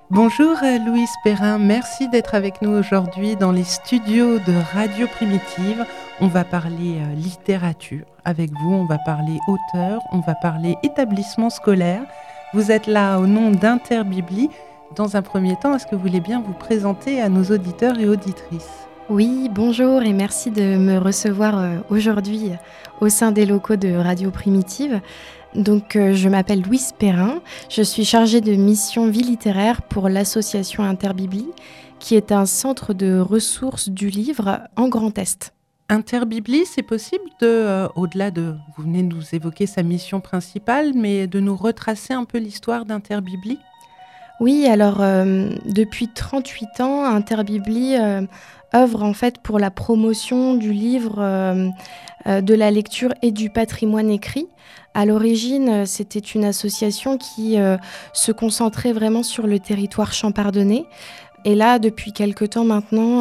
Bonjour Louise Perrin, merci d'être avec nous aujourd'hui dans les studios de Radio Primitive. On va parler littérature avec vous, on va parler auteur, on va parler établissement scolaire. Vous êtes là au nom d'Interbibli. Dans un premier temps, est-ce que vous voulez bien vous présenter à nos auditeurs et auditrices ? Oui, bonjour et merci de me recevoir aujourd'hui au sein des locaux de Radio Primitive. Donc, je m'appelle Louise Perrin, je suis chargée de mission vie littéraire pour l'association Interbibli, qui est un centre de ressources du livre en Grand Est. Interbibli, c'est possible au-delà de, vous venez de nous évoquer sa mission principale, mais de nous retracer un peu l'histoire d'Interbibli ? Oui, alors depuis 38 ans, Interbibli œuvre en fait pour la promotion du livre, de la lecture et du patrimoine écrit. À l'origine, c'était une association qui se concentrait vraiment sur le territoire champardonnais. Et là, depuis quelque temps maintenant,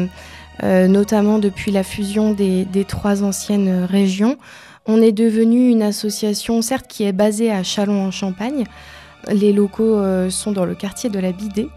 notamment depuis la fusion des 3 anciennes régions, on est devenu une association, certes, qui est basée à Châlons-en-Champagne. Les locaux sont dans le quartier de la Bidée,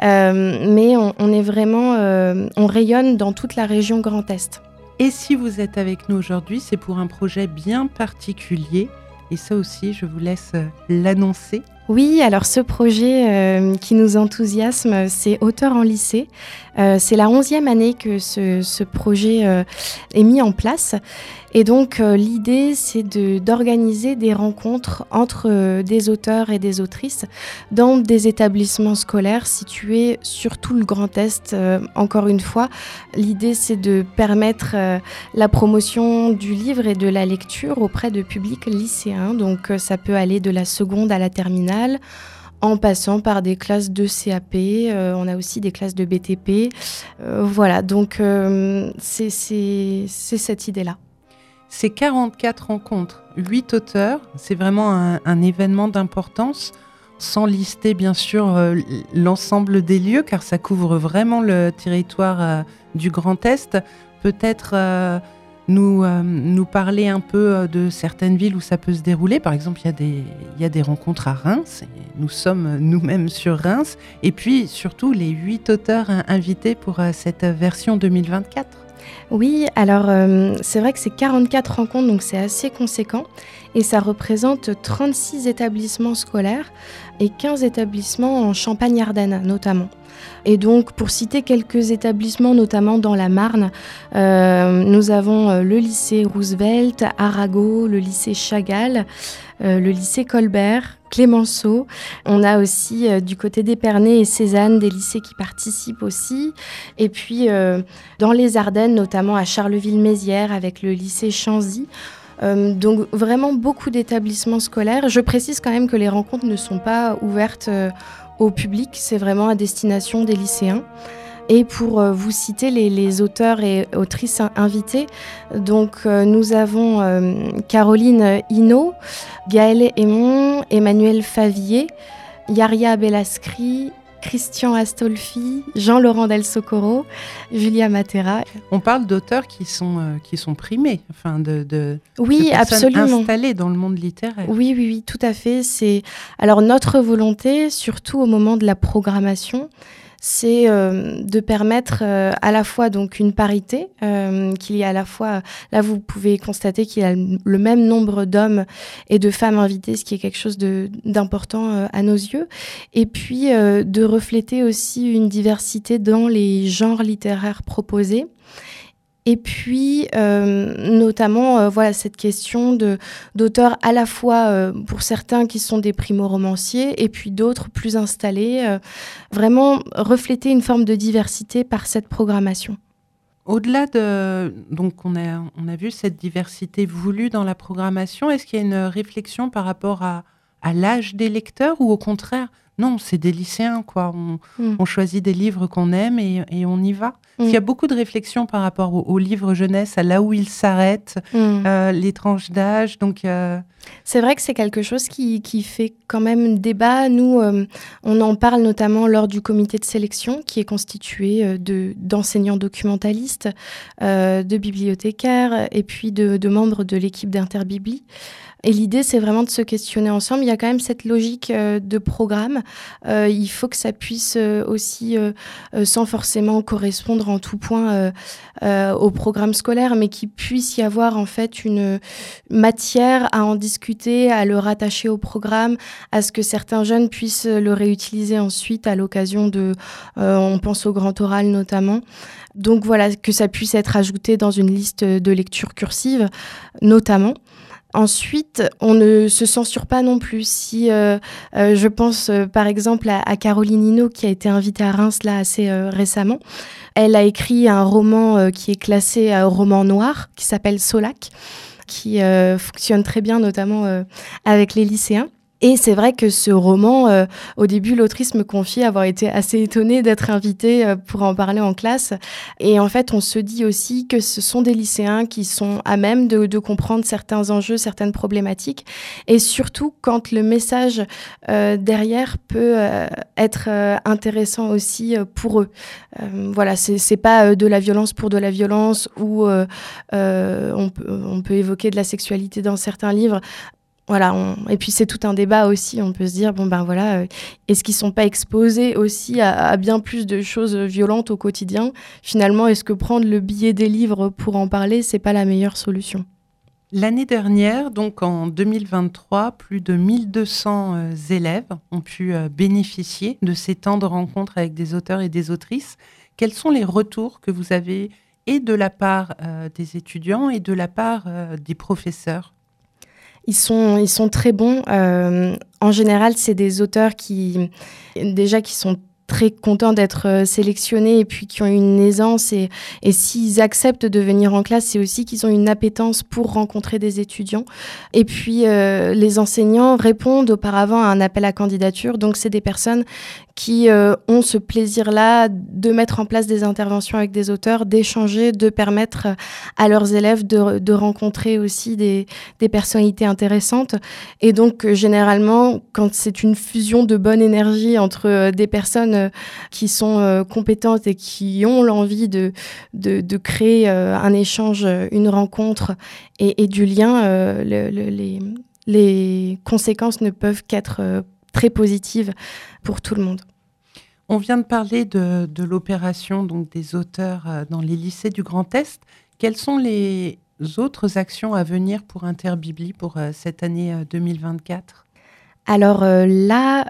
mais on est vraiment, on rayonne dans toute la région Grand Est. Et si vous êtes avec nous aujourd'hui, c'est pour un projet bien particulier. Et ça aussi, je vous laisse l'annoncer. Oui, alors ce projet qui nous enthousiasme, c'est Auteur en lycée. C'est la 11e année que ce projet est mis en place. Et donc l'idée, c'est d'organiser des rencontres entre des auteurs et des autrices dans des établissements scolaires situés sur tout le Grand Est. Encore une fois, l'idée, c'est de permettre la promotion du livre et de la lecture auprès de publics lycéens. Donc ça peut aller de la seconde à la terminale, en passant par des classes de CAP, on a aussi des classes de BTP. Voilà, donc c'est cette idée-là. C'est 44 rencontres, 8 auteurs, c'est vraiment un événement d'importance, sans lister bien sûr l'ensemble des lieux, car ça couvre vraiment le territoire du Grand Est. Peut-être nous parler un peu de certaines villes où ça peut se dérouler. Par exemple, il y a des rencontres à Reims, et nous sommes nous-mêmes sur Reims, et puis surtout les 8 auteurs invités pour cette version 2024. Oui, alors c'est vrai que c'est 44 rencontres, donc c'est assez conséquent. Et ça représente 36 établissements scolaires et 15 établissements en Champagne-Ardenne notamment. Et donc, pour citer quelques établissements, notamment dans la Marne, nous avons le lycée Roosevelt, Arago, le lycée Chagall, le lycée Colbert, Clémenceau. On a aussi du côté d'Épernay et Cézanne des lycées qui participent aussi. Et puis, dans les Ardennes, notamment à Charleville-Mézières avec le lycée Chanzy. Donc vraiment beaucoup d'établissements scolaires. Je précise quand même que les rencontres ne sont pas ouvertes au public, c'est vraiment à destination des lycéens. Et pour vous citer les auteurs et autrices invités, donc nous avons Caroline Hinault, Gaëlle Aymon, Emmanuel Favier, Yaria Bellascri, Christian Astolfi, Jean-Laurent Del Socorro, Julia Matera. On parle d'auteurs qui sont primés, enfin de oui, personnes absolument installées dans le monde littéraire. Oui, tout à fait. Alors notre volonté, surtout au moment de la programmation, c'est de permettre à la fois donc une parité, qu'il y a à la fois, là vous pouvez constater qu'il y a le même nombre d'hommes et de femmes invités, ce qui est quelque chose d'important à nos yeux, et puis de refléter aussi une diversité dans les genres littéraires proposés. Et puis, notamment, voilà, cette question d'auteurs à la fois, pour certains qui sont des primo-romanciers, et puis d'autres plus installés, vraiment refléter une forme de diversité par cette programmation. Au-delà de... Donc, on a vu cette diversité voulue dans la programmation. Est-ce qu'il y a une réflexion par rapport à l'âge des lecteurs, ou au contraire, non, c'est des lycéens, quoi. On choisit des livres qu'on aime et on y va. Il y a beaucoup de réflexions par rapport aux livres jeunesse, à là où ils s'arrêtent, les tranches d'âge. Donc, c'est vrai que c'est quelque chose qui fait quand même débat. Nous, on en parle notamment lors du comité de sélection qui est constitué d'enseignants documentalistes, de bibliothécaires et puis de membres de l'équipe d'Interbibli. Et l'idée, c'est vraiment de se questionner ensemble. Il y a quand même cette logique de programme. Il faut que ça puisse aussi, sans forcément correspondre en tout point au programme scolaire, mais qu'il puisse y avoir en fait une matière à en discuter, à le rattacher au programme, à ce que certains jeunes puissent le réutiliser ensuite à l'occasion de, on pense au grand oral notamment. Donc voilà, que ça puisse être ajouté dans une liste de lecture cursive notamment. Ensuite, on ne se censure pas non plus. Si je pense par exemple à Caroline Hinault qui a été invitée à Reims là assez récemment. Elle a écrit un roman qui est classé roman noir qui s'appelle Solac, qui fonctionne très bien notamment avec les lycéens. Et c'est vrai que ce roman, au début, l'autrice me confiait avoir été assez étonnée d'être invitée pour en parler en classe. Et en fait, on se dit aussi que ce sont des lycéens qui sont à même de comprendre certains enjeux, certaines problématiques. Et surtout, quand le message derrière peut être intéressant aussi pour eux. Voilà, c'est pas de la violence pour de la violence ou on peut évoquer de la sexualité dans certains livres. Voilà, et puis c'est tout un débat aussi, on peut se dire, est-ce qu'ils ne sont pas exposés aussi à bien plus de choses violentes au quotidien ? Finalement, est-ce que prendre le billet des livres pour en parler, ce n'est pas la meilleure solution ? L'année dernière, donc en 2023, plus de 1200 élèves ont pu bénéficier de ces temps de rencontres avec des auteurs et des autrices. Quels sont les retours que vous avez et de la part des étudiants et de la part des professeurs ? Ils sont très bons. En général, c'est des auteurs qui sont très contents d'être sélectionnés et puis qui ont une aisance. Et s'ils acceptent de venir en classe, c'est aussi qu'ils ont une appétence pour rencontrer des étudiants. Et puis, les enseignants répondent auparavant à un appel à candidature. Donc, c'est des personnes qui ont ce plaisir-là de mettre en place des interventions avec des auteurs, d'échanger, de permettre à leurs élèves de rencontrer aussi des personnalités intéressantes. Et donc, généralement, quand c'est une fusion de bonne énergie entre des personnes qui sont compétentes et qui ont l'envie de créer un échange, une rencontre et du lien, les conséquences ne peuvent qu'être très positives pour tout le monde. On vient de parler de l'opération donc des auteurs dans les lycées du Grand Est. Quelles sont les autres actions à venir pour Interbibli pour cette année 2024 ? Alors là,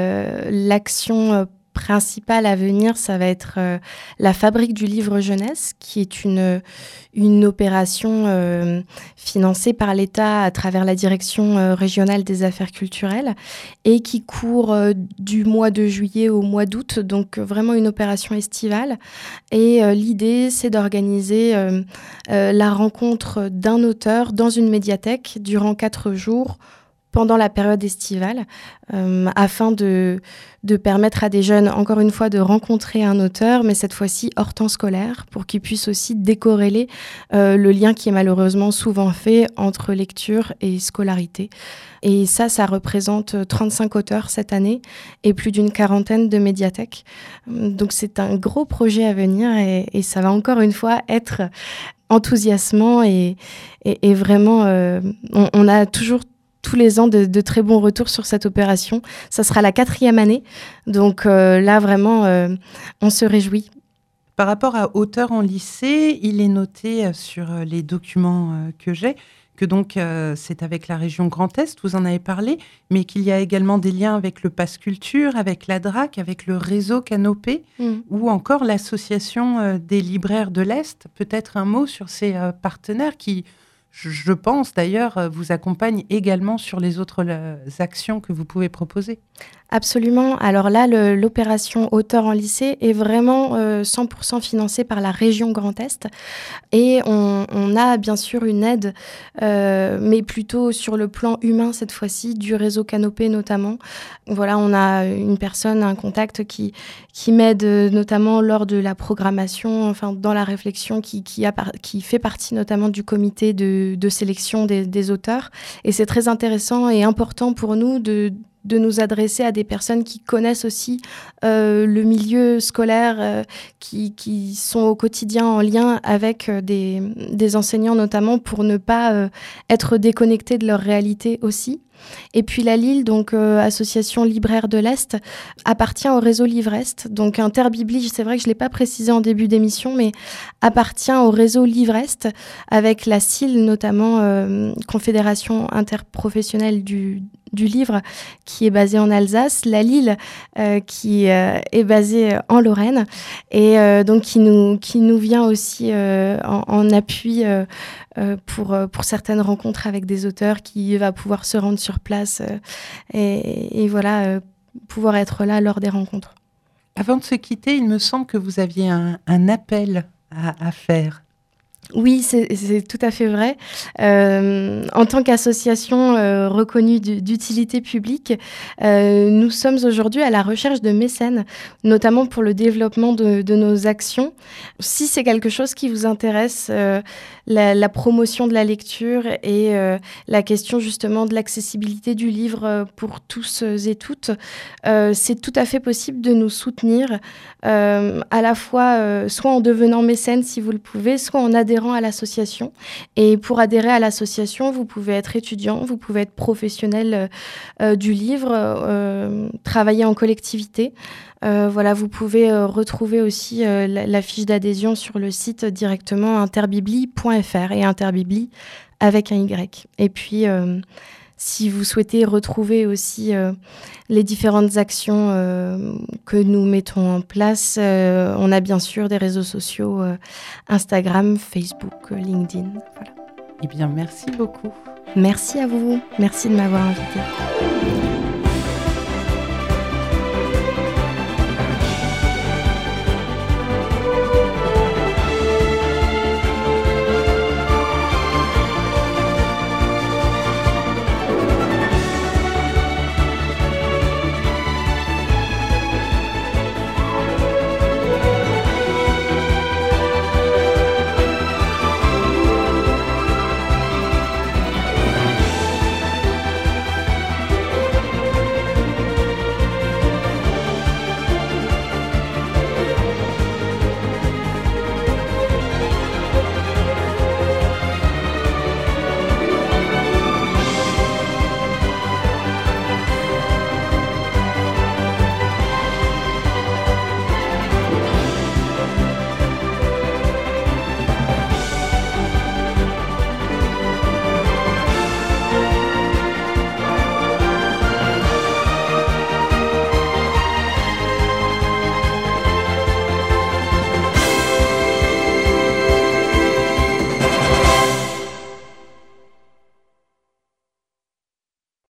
l'action principale à venir, ça va être la Fabrique du livre jeunesse, qui est une opération financée par l'État à travers la Direction régionale des affaires culturelles et qui court du mois de juillet au mois d'août, donc vraiment une opération estivale. Et l'idée, c'est d'organiser la rencontre d'un auteur dans une médiathèque durant 4 jours pendant la période estivale, afin de permettre à des jeunes, encore une fois, de rencontrer un auteur, mais cette fois-ci hors temps scolaire, pour qu'ils puissent aussi décorréler le lien qui est malheureusement souvent fait entre lecture et scolarité. Et ça représente 35 auteurs cette année et plus d'une 40aine de médiathèques. Donc c'est un gros projet à venir et ça va encore une fois être enthousiasmant et vraiment, on a toujours tous les ans de très bons retours sur cette opération. Ça sera la 4e année. Donc là, vraiment, on se réjouit. Par rapport à auteurs en lycée, il est noté sur les documents que j'ai que donc c'est avec la région Grand Est, vous en avez parlé, mais qu'il y a également des liens avec le Pass Culture, avec la DRAC, avec le réseau Canopé, ou encore l'association des libraires de l'Est. Peut-être un mot sur ces partenaires qui, je pense d'ailleurs, vous accompagnent également sur les autres actions que vous pouvez proposer. Absolument. Alors là, l'opération Auteurs en lycée est vraiment 100% financée par la région Grand Est. Et on a bien sûr une aide, mais plutôt sur le plan humain cette fois-ci, du réseau Canopé notamment. Voilà, on a une personne, un contact qui m'aide notamment lors de la programmation, enfin dans la réflexion, qui fait partie notamment du comité de sélection des auteurs. Et c'est très intéressant et important pour nous de nous adresser à des personnes qui connaissent aussi le milieu scolaire, qui sont au quotidien en lien avec des enseignants notamment, pour ne pas être déconnectés de leur réalité aussi. Et puis la Lille, donc association libraire de l'Est, appartient au réseau Livrest. Donc Interbibli, c'est vrai que je ne l'ai pas précisé en début d'émission, mais appartient au réseau Livrest, avec la CIL notamment, Confédération interprofessionnelle du livre, qui est basée en Alsace, la Lille qui est basée en Lorraine, et donc qui nous vient aussi en appui pour certaines rencontres avec des auteurs, qui va pouvoir se rendre sur place et voilà, pouvoir être là lors des rencontres. Avant de se quitter, il me semble que vous aviez un appel à faire. Oui, c'est tout à fait vrai. En tant qu'association reconnue d'utilité publique, nous sommes aujourd'hui à la recherche de mécènes, notamment pour le développement de nos actions. Si c'est quelque chose qui vous intéresse, la promotion de la lecture et la question justement de l'accessibilité du livre pour tous et toutes, c'est tout à fait possible de nous soutenir, à la fois soit en devenant mécène si vous le pouvez, soit en adhérant à l'association. Et pour adhérer à l'association, vous pouvez être étudiant, vous pouvez être professionnel du livre, travailler en collectivité. Voilà, vous pouvez retrouver aussi la fiche d'adhésion sur le site directement interbibli.fr, et interbibli avec un Y. Et puis, si vous souhaitez retrouver aussi les différentes actions que nous mettons en place, on a bien sûr des réseaux sociaux, Instagram, Facebook, LinkedIn. Voilà. Eh bien, merci beaucoup. Merci à vous. Merci de m'avoir invitée.